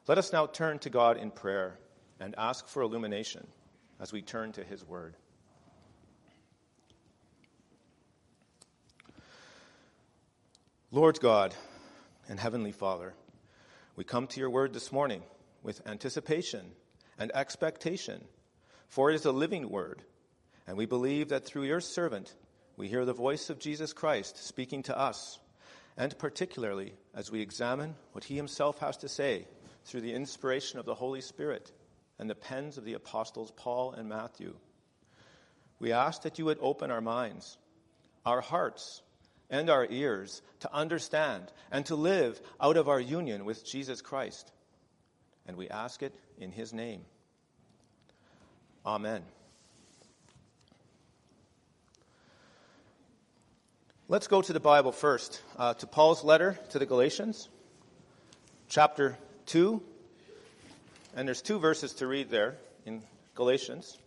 Let us now turn to God in prayer and ask for illumination as we turn to his word. Lord God and Heavenly Father, we come to your word this morning with anticipation and expectation, for it is a living word, and we believe that through your servant we hear the voice of Jesus Christ speaking to us, and particularly as we examine what he himself has to say through the inspiration of the Holy Spirit and the pens of the apostles Paul and Matthew. We ask that you would open our minds, our hearts, and our ears to understand and to live out of our union with Jesus Christ. And we ask it in his name. Amen. Let's go to the Bible first, to Paul's letter to the Galatians, chapter 2. And there's 2 verses to read there in Galatians.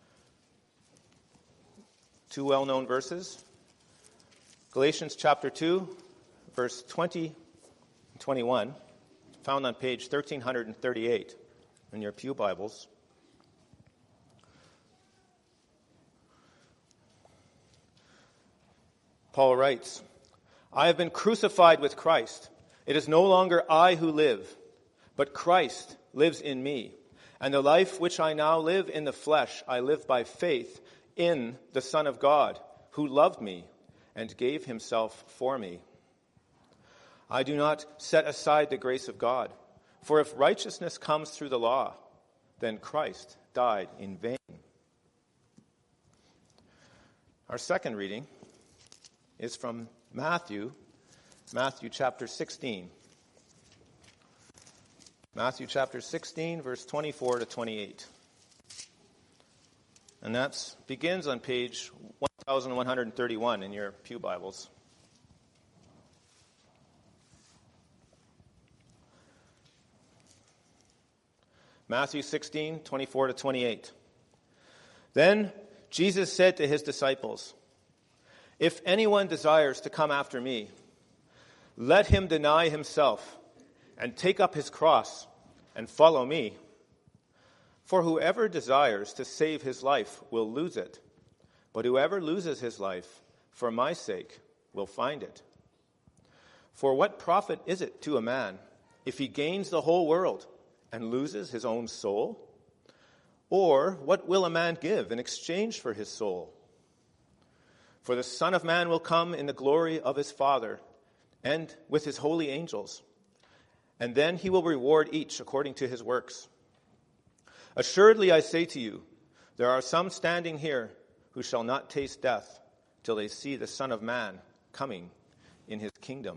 2 well-known verses. Galatians chapter 2, verse 20 and 21, found on page 1338 in your pew Bibles. Paul writes, I have been crucified with Christ. It is no longer I who live, but Christ lives in me. And the life which I now live in the flesh, I live by faith in the Son of God, who loved me and gave himself for me. I do not set aside the grace of God, for if righteousness comes through the law, then Christ died in vain. Our second reading is from Matthew chapter 16. Matthew chapter 16, verse 24 to 28. And that begins on page 1131 in your pew Bibles. Matthew 16, 24 to 28. Then Jesus said to his disciples, if anyone desires to come after me, let him deny himself and take up his cross and follow me. For whoever desires to save his life will lose it, but whoever loses his life for my sake will find it. For what profit is it to a man if he gains the whole world and loses his own soul? Or what will a man give in exchange for his soul? For the Son of Man will come in the glory of his Father and with his holy angels, and then he will reward each according to his works. Assuredly, I say to you, there are some standing here who shall not taste death till they see the Son of Man coming in his kingdom.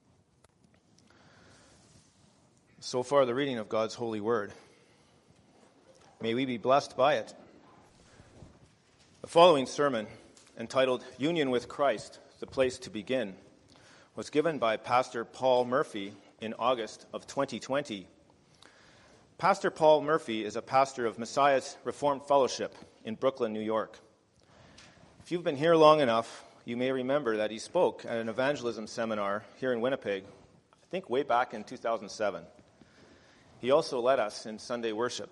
So far, the reading of God's holy word. May we be blessed by it. The following sermon, entitled Union with Christ, the Place to Begin, was given by Pastor Paul Murphy in August of 2020. Pastor Paul Murphy is a pastor of Messiah's Reformed Fellowship in Brooklyn, New York. If you've been here long enough, you may remember that he spoke at an evangelism seminar here in Winnipeg, I think way back in 2007. He also led us in Sunday worship.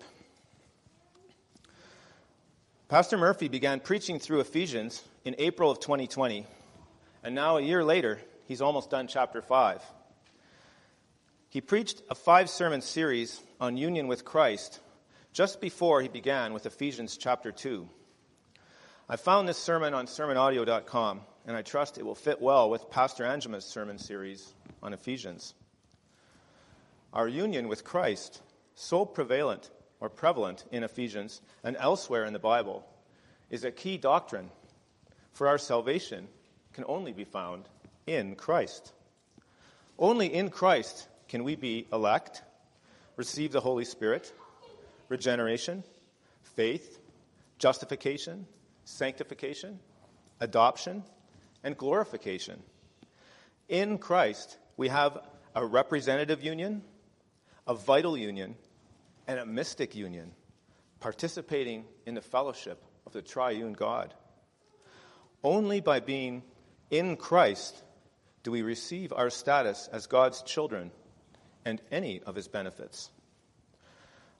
Pastor Murphy began preaching through Ephesians in April of 2020, and now a year later, he's almost done chapter 5. He preached a 5-sermon series on union with Christ just before he began with Ephesians chapter 2. I found this sermon on sermonaudio.com, and I trust it will fit well with Pastor Angema's sermon series on Ephesians. Our union with Christ, so prevalent in Ephesians and elsewhere in the Bible, is a key doctrine, for our salvation can only be found in Christ. Only in Christ can we be elect, receive the Holy Spirit, regeneration, faith, justification, sanctification, adoption, and glorification. In Christ, we have a representative union, a vital union, and a mystic union, participating in the fellowship of the triune God. Only by being in Christ do we receive our status as God's children and any of his benefits.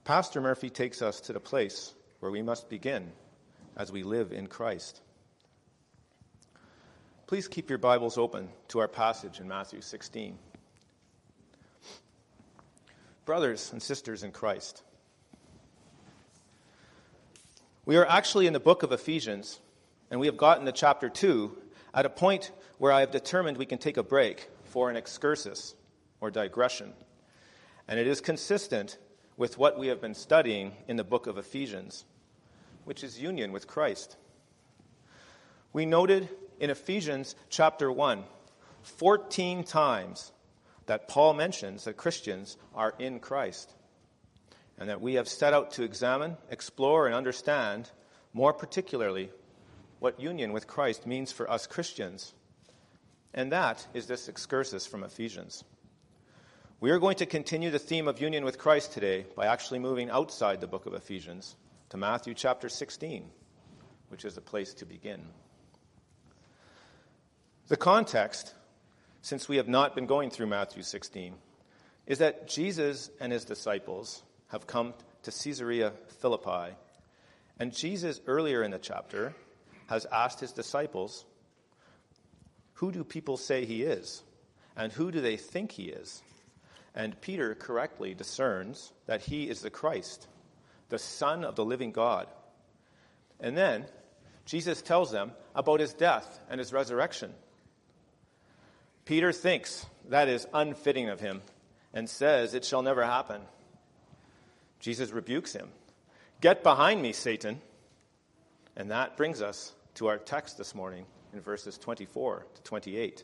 Pastor Murphy takes us to the place where we must begin as we live in Christ. Please keep your Bibles open to our passage in Matthew 16. Brothers and sisters in Christ, we are actually in the book of Ephesians, and we have gotten to chapter 2 at a point where I have determined we can take a break for an excursus or digression. And it is consistent with what we have been studying in the book of Ephesians, which is union with Christ. We noted in Ephesians chapter 1, 14 times that Paul mentions that Christians are in Christ, and that we have set out to examine, explore, and understand more particularly what union with Christ means for us Christians. And that is this excursus from Ephesians. We are going to continue the theme of union with Christ today by actually moving outside the book of Ephesians to Matthew chapter 16, which is a place to begin. The context, since we have not been going through Matthew 16, is that Jesus and his disciples have come to Caesarea Philippi, and Jesus earlier in the chapter has asked his disciples, who do people say he is? And who do they think he is? And Peter correctly discerns that he is the Christ, the Son of the living God. And then Jesus tells them about his death and his resurrection. Peter thinks that is unfitting of him and says it shall never happen. Jesus rebukes him. Get behind me, Satan. And that brings us to our text this morning in verses 24 to 28.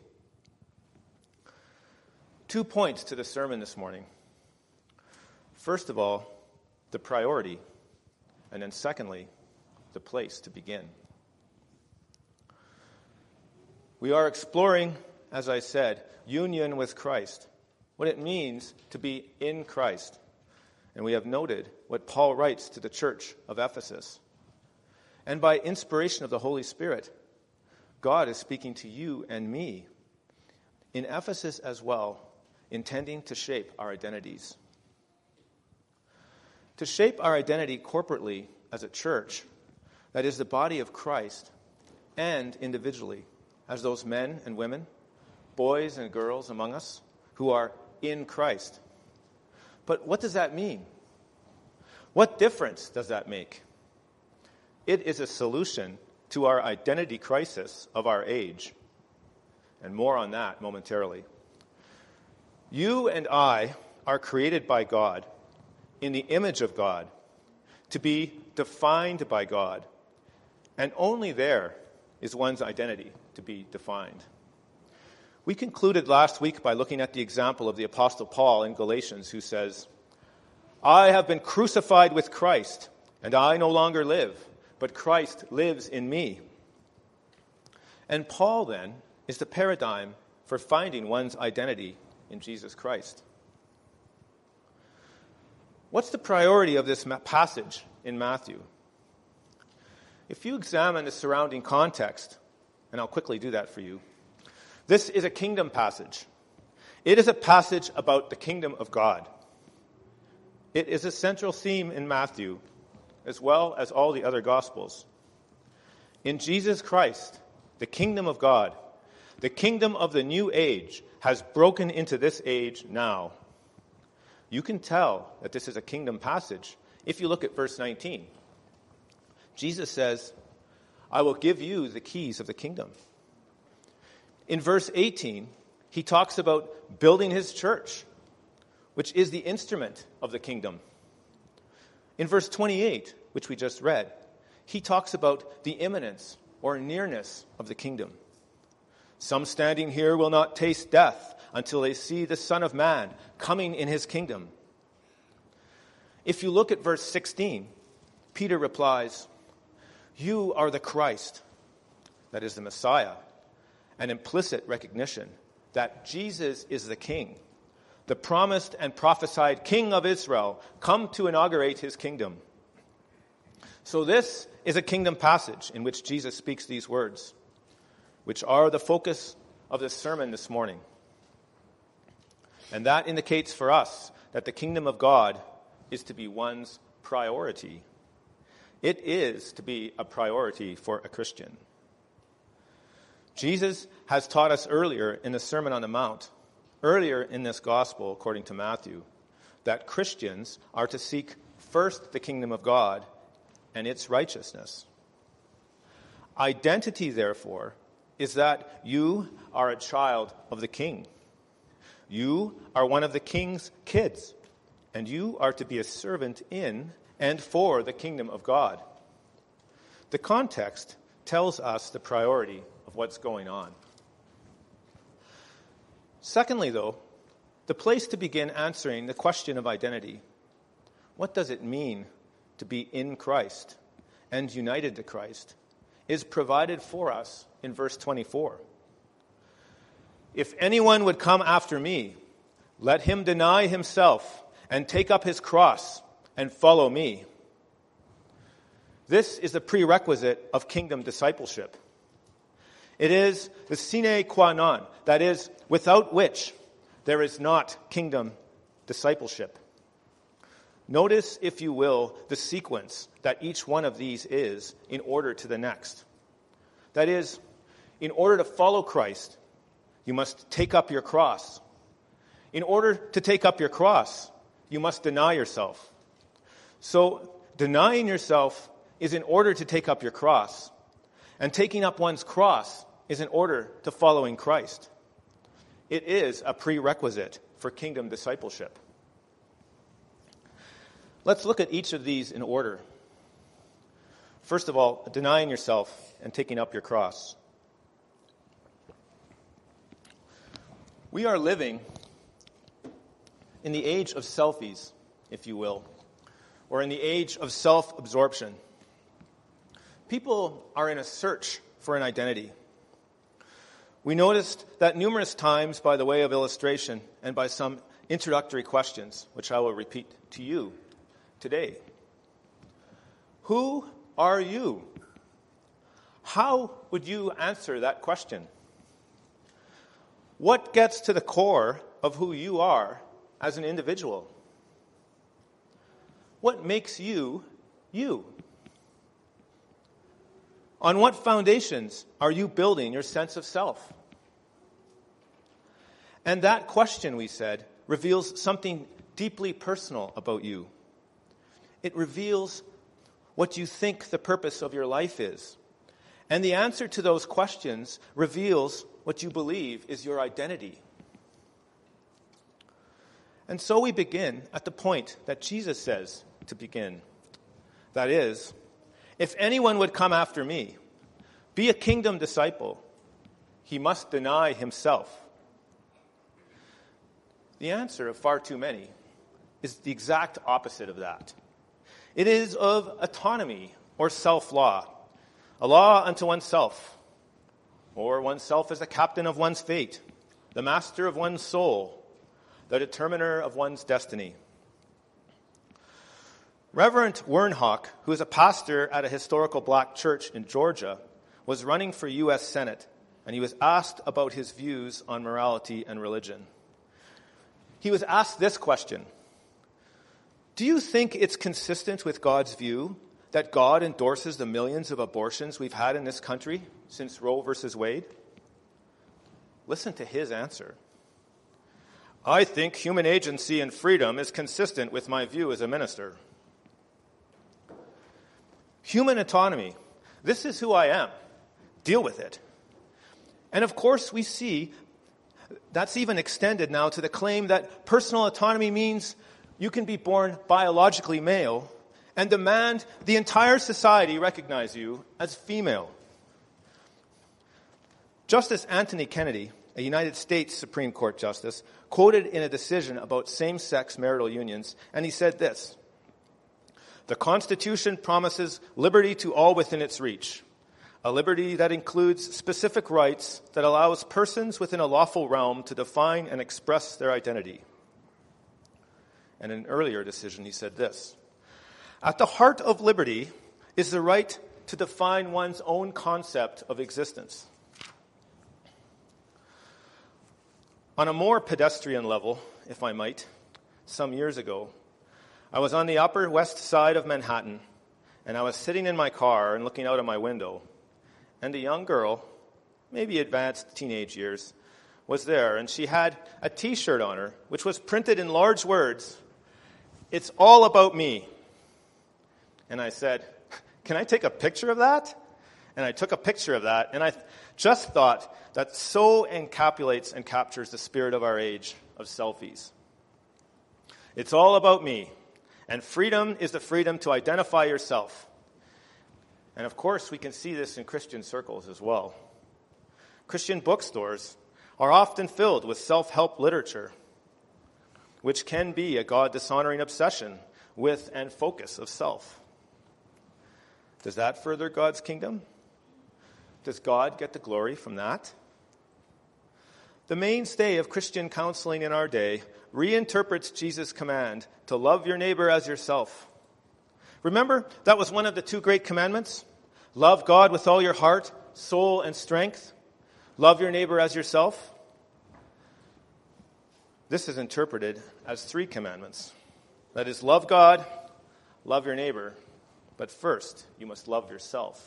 2 points to the sermon this morning. First of all, the priority, and then secondly, the place to begin. We are exploring, as I said, union with Christ, what it means to be in Christ. And we have noted what Paul writes to the church of Ephesus. And by inspiration of the Holy Spirit, God is speaking to you and me in Ephesus as well, intending to shape our identities. To shape our identity corporately as a church, that is the body of Christ, and individually as those men and women, boys and girls among us who are in Christ. But what does that mean? What difference does that make? It is a solution to our identity crisis of our age. And more on that momentarily. You and I are created by God in the image of God to be defined by God. And only there is one's identity to be defined. We concluded last week by looking at the example of the Apostle Paul in Galatians, who says, I have been crucified with Christ, and I no longer live, but Christ lives in me. And Paul, then, is the paradigm for finding one's identity in Jesus Christ. What's the priority of this passage in Matthew? If you examine the surrounding context, and I'll quickly do that for you, this is a kingdom passage. It is a passage about the kingdom of God. It is a central theme in Matthew, as well as all the other Gospels. In Jesus Christ, the kingdom of God, the kingdom of the new age, has broken into this age now. You can tell that this is a kingdom passage if you look at verse 19. Jesus says, I will give you the keys of the kingdom. In verse 18, he talks about building his church, which is the instrument of the kingdom. In verse 28, which we just read, he talks about the imminence or nearness of the kingdom. Some standing here will not taste death until they see the Son of Man coming in his kingdom. If you look at verse 16, Peter replies, you are the Christ, that is the Messiah, an implicit recognition that Jesus is the King, the promised and prophesied King of Israel, come to inaugurate his kingdom. So this is a kingdom passage in which Jesus speaks these words, which are the focus of this sermon this morning. And that indicates for us that the kingdom of God is to be one's priority. It is to be a priority for a Christian. Jesus has taught us earlier in the Sermon on the Mount, earlier in this gospel, according to Matthew, that Christians are to seek first the kingdom of God and its righteousness. Identity, therefore, is that you are a child of the King. You are one of the King's kids, and you are to be a servant in and for the kingdom of God. The context tells us the priority of what's going on. Secondly, though, the place to begin answering the question of identity. What does it mean to be in Christ and united to Christ is provided for us in verse 24. If anyone would come after me, let him deny himself and take up his cross and follow me. This is the prerequisite of kingdom discipleship. It is the sine qua non, that is, without which there is not kingdom discipleship. Notice, if you will, the sequence that each one of these is in order to the next. That is, in order to follow Christ, you must take up your cross. In order to take up your cross, you must deny yourself. So, denying yourself is in order to take up your cross, and taking up one's cross is in order to following Christ. It is a prerequisite for kingdom discipleship. Let's look at each of these in order. First of all, denying yourself and taking up your cross. We are living in the age of selfies, if you will, or in the age of self-absorption. People are in a search for an identity. We noticed that numerous times by the way of illustration and by some introductory questions, which I will repeat to you today. Who are you? How would you answer that question? What gets to the core of who you are as an individual? What makes you, you? On what foundations are you building your sense of self? And that question, we said, reveals something deeply personal about you. It reveals what you think the purpose of your life is. And the answer to those questions reveals what you believe is your identity. And so we begin at the point that Jesus says to begin. That is, if anyone would come after me, be a kingdom disciple, he must deny himself. The answer of far too many is the exact opposite of that. It is of autonomy or self-law, a law unto oneself, or oneself as the captain of one's fate, the master of one's soul, the determiner of one's destiny. Reverend Wernhock, who is a pastor at a historical black church in Georgia, was running for U.S. Senate, and he was asked about his views on morality and religion. He was asked this question: do you think it's consistent with God's view that God endorses the millions of abortions we've had in this country since Roe versus Wade? Listen to his answer. I think human agency and freedom is consistent with my view as a minister. Human autonomy. This is who I am. Deal with it. And of course, we see that's even extended now to the claim that personal autonomy means you can be born biologically male and demand the entire society recognize you as female. Justice Anthony Kennedy, a United States Supreme Court justice, quoted in a decision about same-sex marital unions, and he said this: the Constitution promises liberty to all within its reach, a liberty that includes specific rights that allows persons within a lawful realm to define and express their identity. And in an earlier decision, he said this: at the heart of liberty is the right to define one's own concept of existence. On a more pedestrian level, if I might, some years ago, I was on the Upper West Side of Manhattan, and I was sitting in my car and looking out of my window, and a young girl, maybe advanced teenage years, was there, and she had a T-shirt on her, which was printed in large words, "It's all about me." And I said, "Can I take a picture of that?" And I took a picture of that, and I just thought that so encapsulates and captures the spirit of our age of selfies. It's all about me, and freedom is the freedom to identify yourself. And of course, we can see this in Christian circles as well. Christian bookstores are often filled with self-help literature, which can be a God-dishonoring obsession with and focus of self. Does that further God's kingdom? Does God get the glory from that? The mainstay of Christian counseling in our day reinterprets Jesus' command to love your neighbor as yourself. Remember, that was one of the 2 great commandments. Love God with all your heart, soul, and strength. Love your neighbor as yourself. This is interpreted as 3 commandments. That is, love God, love your neighbor, but first, you must love yourself.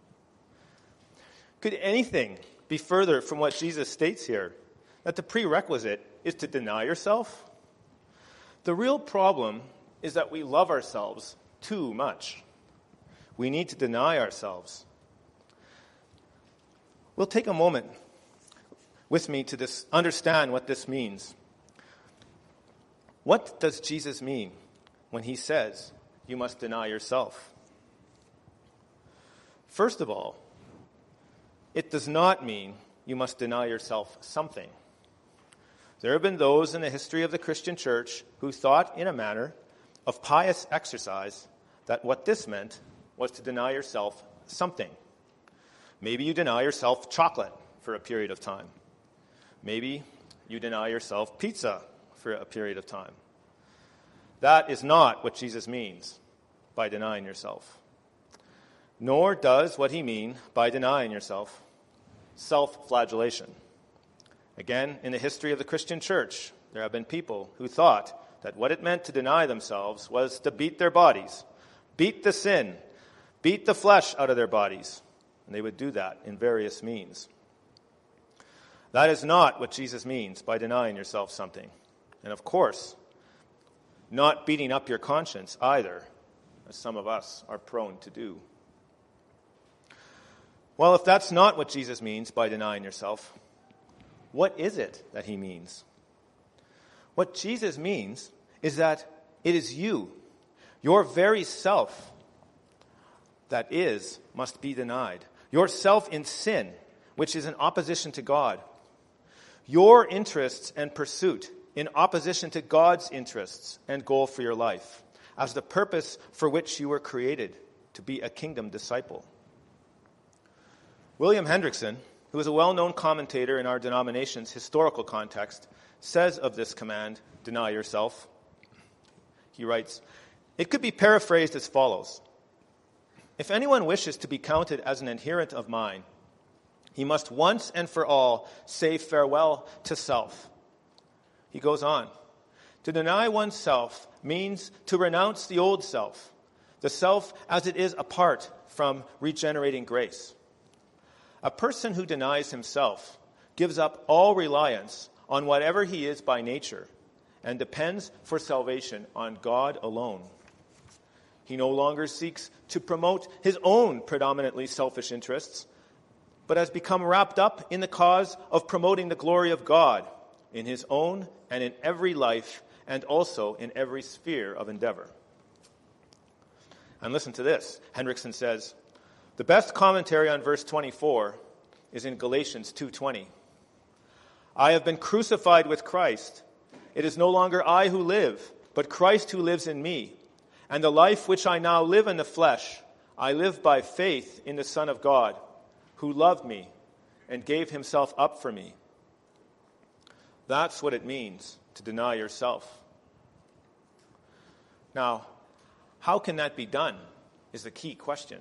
Could anything be further from what Jesus states here, that the prerequisite is to deny yourself? The real problem is that we love ourselves too much. We need to deny ourselves. We'll take a moment with me to understand what this means. What does Jesus mean when he says you must deny yourself? First of all, it does not mean you must deny yourself something. There have been those in the history of the Christian church who thought, in a manner of pious exercise, that what this meant was to deny yourself something. Maybe you deny yourself chocolate for a period of time. Maybe you deny yourself pizza for a period of time. That is not what Jesus means by denying yourself. Nor does what he mean by denying yourself self-flagellation. Again, in the history of the Christian church, there have been people who thought that what it meant to deny themselves was to beat their bodies, beat the sin, beat the flesh out of their bodies. And they would do that in various means. That is not what Jesus means by denying yourself something. And of course, not beating up your conscience either, as some of us are prone to do. Well, if that's not what Jesus means by denying yourself, what is it that he means? What Jesus means is that it is you, your very self, that must be denied. Your self in sin, which is in opposition to God. Your interests and pursuit in opposition to God's interests and goal for your life, as the purpose for which you were created, to be a kingdom disciple. William Hendrickson, who is a well-known commentator in our denomination's historical context, says of this command, deny yourself. He writes, it could be paraphrased as follows. If anyone wishes to be counted as an adherent of mine, he must once and for all say farewell to self. He goes on, to deny oneself means to renounce the old self, the self as it is apart from regenerating grace. A person who denies himself gives up all reliance on whatever he is by nature and depends for salvation on God alone. He no longer seeks to promote his own predominantly selfish interests, but has become wrapped up in the cause of promoting the glory of God in his own and in every life and also in every sphere of endeavor. And listen to this. Hendrickson says, the best commentary on verse 24 is in Galatians 2:20. I have been crucified with Christ. It is no longer I who live, but Christ who lives in me. And the life which I now live in the flesh, I live by faith in the Son of God, who loved me and gave himself up for me. That's what it means to deny yourself. Now, how can that be done is the key question.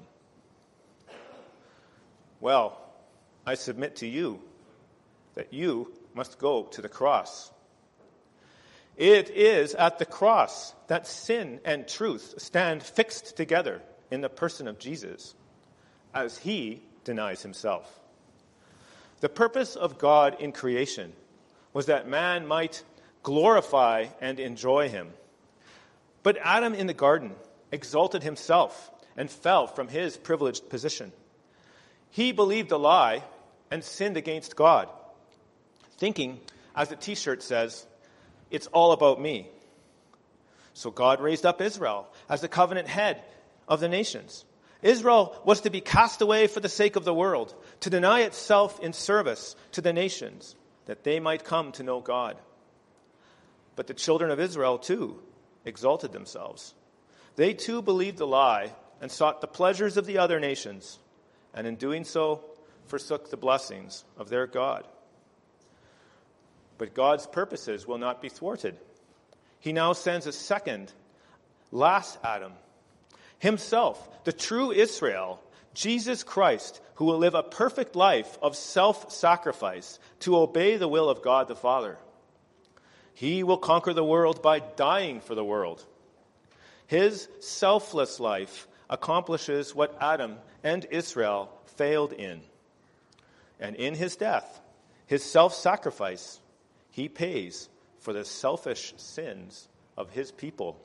Well, I submit to you that you must go to the cross. It is at the cross that sin and truth stand fixed together in the person of Jesus, as he denies himself. The purpose of God in creation was that man might glorify and enjoy him. But Adam in the garden exalted himself and fell from his privileged position. He believed a lie and sinned against God, thinking, as the t-shirt says, it's all about me. So God raised up Israel as the covenant head of the nations. Israel was to be cast away for the sake of the world, to deny itself in service to the nations, that they might come to know God. But the children of Israel, too, exalted themselves. They, too, believed the lie and sought the pleasures of the other nations, and in doing so, forsook the blessings of their God. But God's purposes will not be thwarted. He now sends a second, last Adam, himself, the true Israel, Jesus Christ, who will live a perfect life of self-sacrifice to obey the will of God the Father. He will conquer the world by dying for the world. His selfless life accomplishes what Adam and Israel failed in. And in his death, his self-sacrifice, he pays for the selfish sins of his people.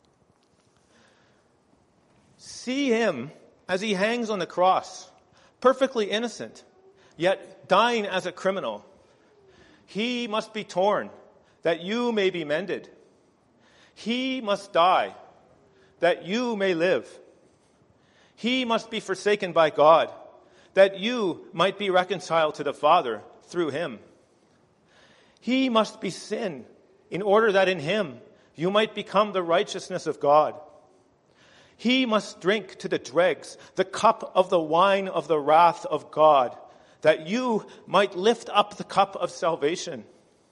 See him as he hangs on the cross, perfectly innocent, yet dying as a criminal. He must be torn, that you may be mended. He must die, that you may live. He must be forsaken by God, that you might be reconciled to the Father through him. He must be sin, in order that in him you might become the righteousness of God. He must drink to the dregs the cup of the wine of the wrath of God, that you might lift up the cup of salvation.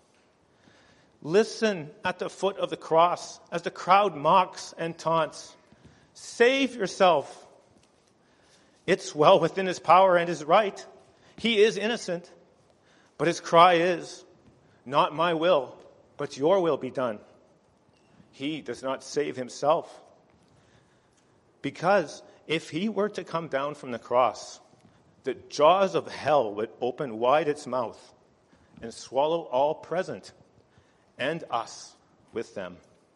Listen at the foot of the cross as the crowd mocks and taunts. Save yourself. It's well within his power and his right. He is innocent, but his cry is, not my will, but your will be done. He does not save himself. Because if he were to come down from the cross, the jaws of hell would open wide its mouth and swallow all present, and us with them.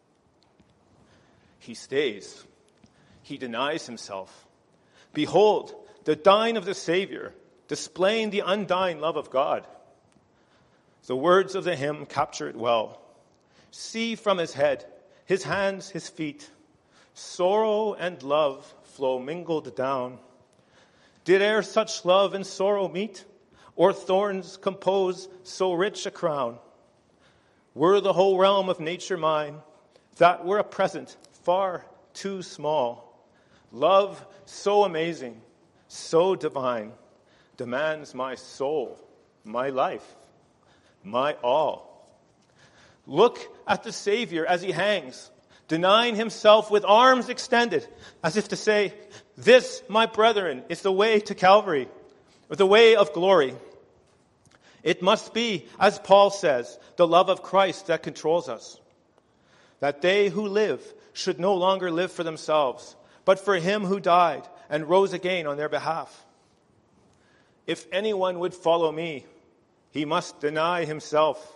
He stays. He denies himself. Behold, the dying of the Savior, displaying the undying love of God. The words of the hymn capture it well. See from his head, his hands, his feet, sorrow and love flow mingled down. Did e'er such love and sorrow meet, or thorns compose so rich a crown? Were the whole realm of nature mine, that were a present far too small. Love so amazing, so divine, demands my soul, my life, my all. Look at the Savior as he hangs, denying himself with arms extended, as if to say, this, my brethren, is the way to Calvary, or the way of glory. It must be, as Paul says, the love of Christ that controls us. That they who live should no longer live for themselves, but for him who died and rose again on their behalf. If anyone would follow me, he must deny himself.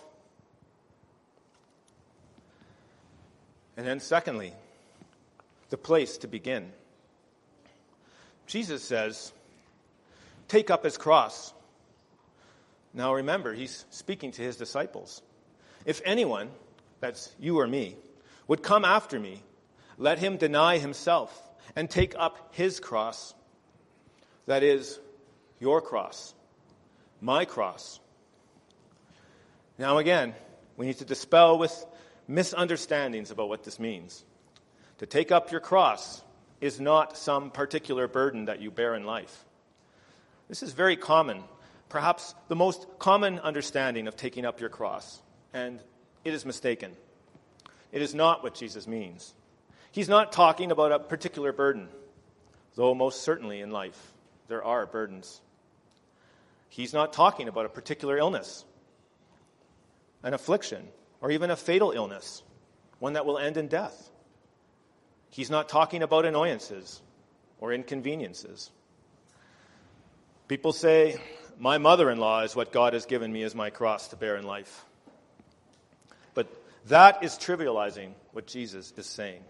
And then secondly, the place to begin. Jesus says, take up his cross. Now remember, he's speaking to his disciples. If anyone, that's you or me, would come after me, let him deny himself and take up his cross. That is, your cross, my cross. Now again, we need to dispel with misunderstandings about what this means. To take up your cross is not some particular burden that you bear in life. This is very common, perhaps the most common understanding of taking up your cross, and it is mistaken. It is not what Jesus means. He's not talking about a particular burden, though most certainly in life there are burdens. He's not talking about a particular illness, an affliction, or even a fatal illness, one that will end in death. He's not talking about annoyances or inconveniences. People say, my mother-in-law is what God has given me as my cross to bear in life. But that is trivializing what Jesus is saying.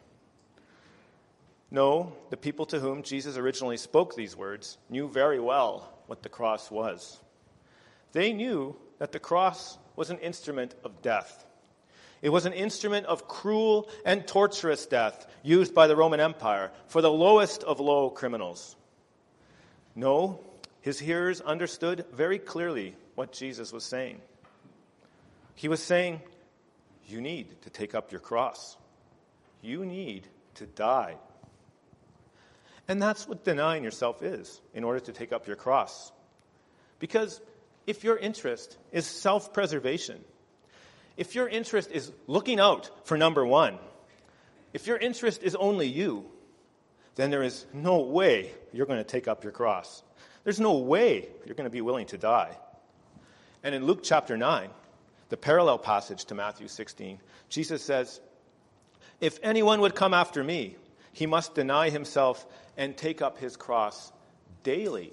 No, the people to whom Jesus originally spoke these words knew very well what the cross was. They knew that the cross was an instrument of death. It was an instrument of cruel and torturous death used by the Roman Empire for the lowest of low criminals. No, his hearers understood very clearly what Jesus was saying. He was saying, you need to take up your cross. You need to die. And that's what denying yourself is in order to take up your cross. Because if your interest is self-preservation, if your interest is looking out for number one, if your interest is only you, then there is no way you're going to take up your cross. There's no way you're going to be willing to die. And in Luke chapter 9, the parallel passage to Matthew 16, Jesus says, if anyone would come after me, he must deny himself and take up his cross daily.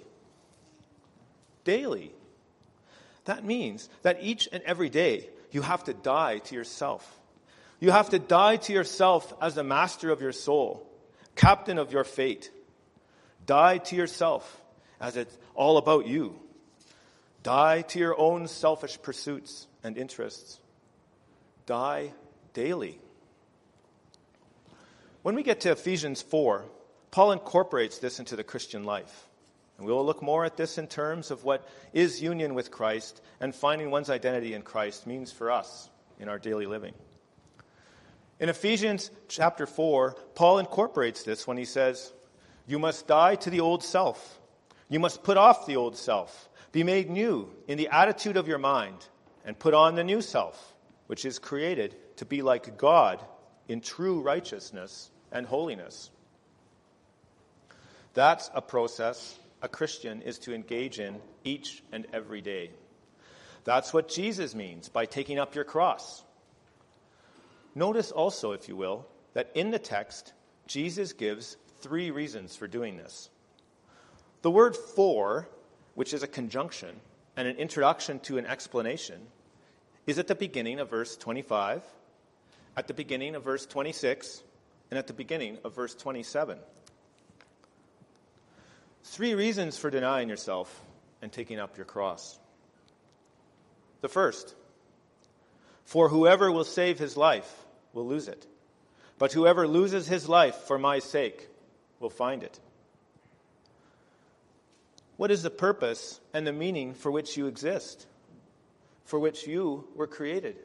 Daily. That means that each and every day you have to die to yourself. You have to die to yourself as the master of your soul, captain of your fate. Die to yourself as it's all about you. Die to your own selfish pursuits and interests. Die daily. When we get to Ephesians 4, Paul incorporates this into the Christian life. And we will look more at this in terms of what is union with Christ and finding one's identity in Christ means for us in our daily living. In Ephesians chapter 4, Paul incorporates this when he says, you must die to the old self. You must put off the old self. Be made new in the attitude of your mind and put on the new self, which is created to be like God in true righteousness and holiness. That's a process a Christian is to engage in each and every day. That's what Jesus means by taking up your cross. Notice also, if you will, that in the text, Jesus gives 3 reasons for doing this. The word for, which is a conjunction and an introduction to an explanation, is at the beginning of verse 25, at the beginning of verse 26, and at the beginning of verse 27. 3 reasons for denying yourself and taking up your cross. The first, for whoever will save his life will lose it, but whoever loses his life for my sake will find it. What is the purpose and the meaning for which you exist, for which you were created?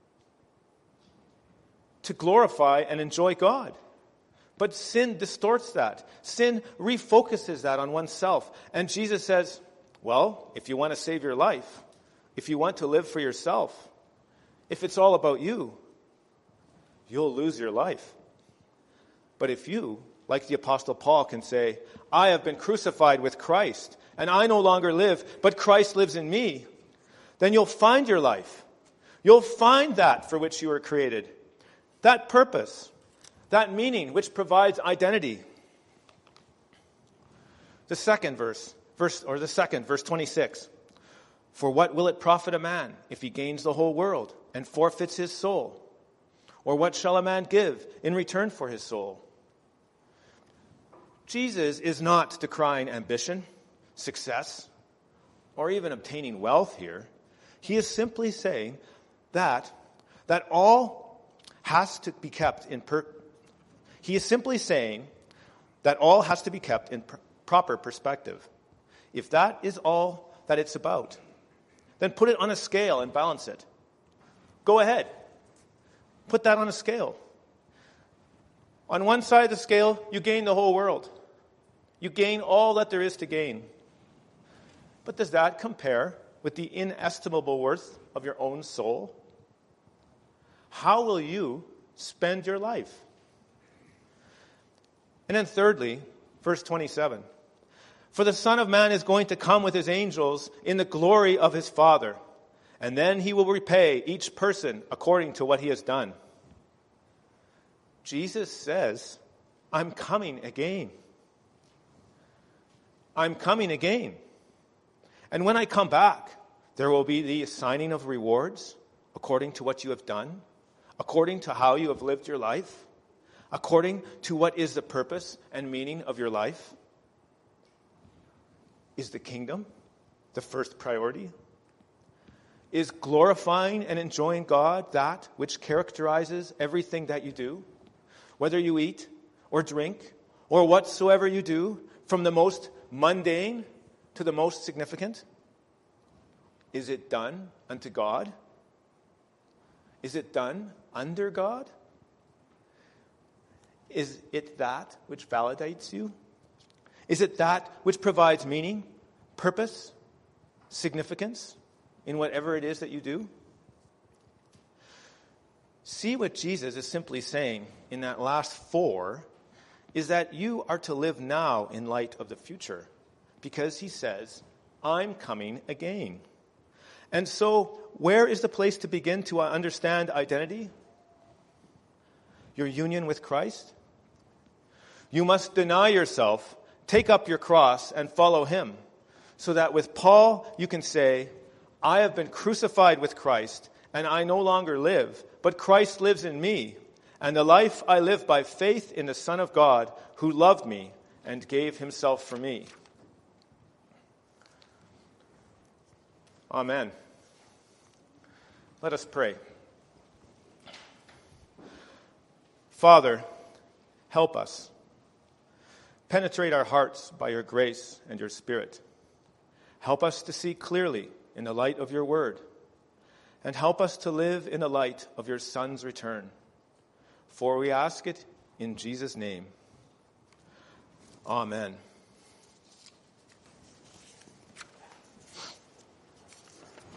To glorify and enjoy God. But sin distorts that. Sin refocuses that on oneself. And Jesus says, well, if you want to save your life, if you want to live for yourself, if it's all about you, you'll lose your life. But if you, like the Apostle Paul, can say, I have been crucified with Christ, and I no longer live, but Christ lives in me, then you'll find your life. You'll find that for which you were created. That purpose. That meaning which provides identity. The second verse 26. For what will it profit a man if he gains the whole world and forfeits his soul? Or what shall a man give in return for his soul? Jesus is not decrying ambition, success, or even obtaining wealth here. He is simply saying that all has to be kept in He is simply saying that all has to be kept in proper perspective. If that is all that it's about, then put it on a scale and balance it. Go ahead. Put that on a scale. On one side of the scale, you gain the whole world. You gain all that there is to gain. But does that compare with the inestimable worth of your own soul? How will you spend your life? And then thirdly, verse 27. For the Son of Man is going to come with his angels in the glory of his Father, and then he will repay each person according to what he has done. Jesus says, I'm coming again. I'm coming again. And when I come back, there will be the assigning of rewards according to what you have done, according to how you have lived your life, according to what is the purpose and meaning of your life. Is the kingdom the first priority? Is glorifying and enjoying God that which characterizes everything that you do? Whether you eat or drink or whatsoever you do, from the most mundane to the most significant? Is it done unto God? Is it done under God? Is it that which validates you? Is it that which provides meaning, purpose, significance in whatever it is that you do? See, what Jesus is simply saying in that last 4 is that you are to live now in light of the future, because he says, I'm coming again. And so, where is the place to begin to understand identity? Your union with Christ? You must deny yourself, take up your cross, and follow him, so that with Paul you can say, I have been crucified with Christ, and I no longer live, but Christ lives in me, and the life I live by faith in the Son of God, who loved me and gave himself for me. Amen. Let us pray. Father, help us. Penetrate our hearts by your grace and your Spirit. Help us to see clearly in the light of your word, and help us to live in the light of your Son's return. For we ask it in Jesus' name. Amen.